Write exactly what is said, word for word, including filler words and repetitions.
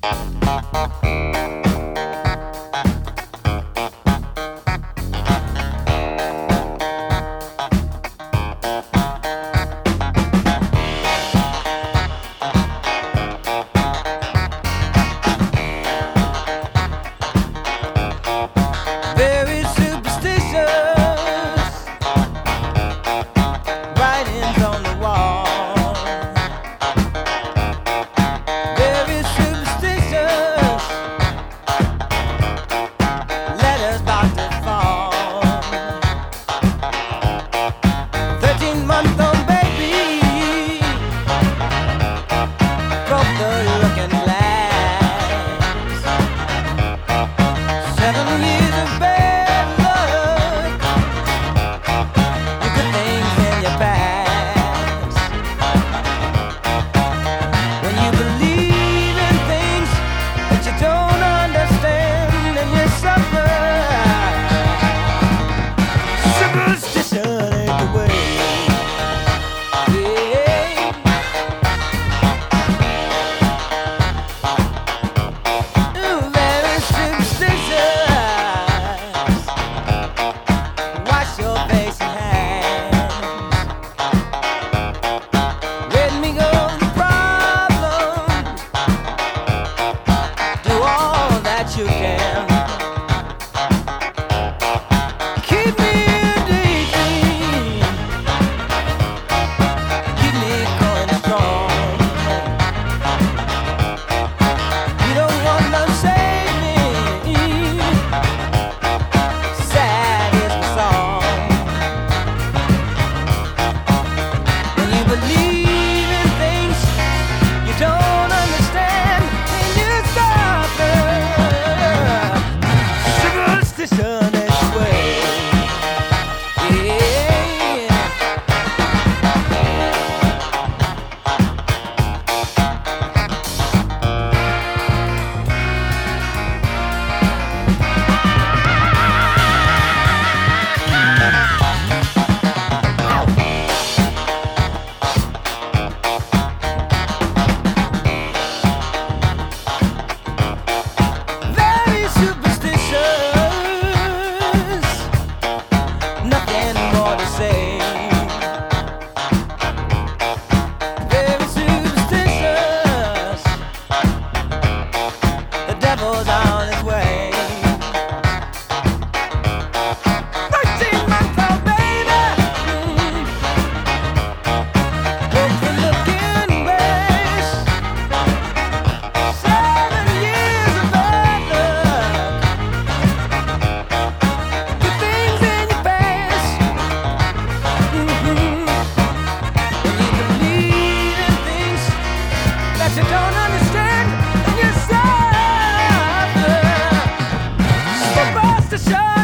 You can keep me daydream, keep me going strong. You don't want to save me, sad is my song. When you believe in things you don't understand, and you suffer. Superstition is the way. Yeah. Very superstitious, nothing more to say. Very superstitious, the devil's on his way. Thirteen months old baby, mm, broken looking face. Seven years of bad luck, good things in your past. Mm-hmm. When you believe in things that you don't understand, and you suffer. Superstition.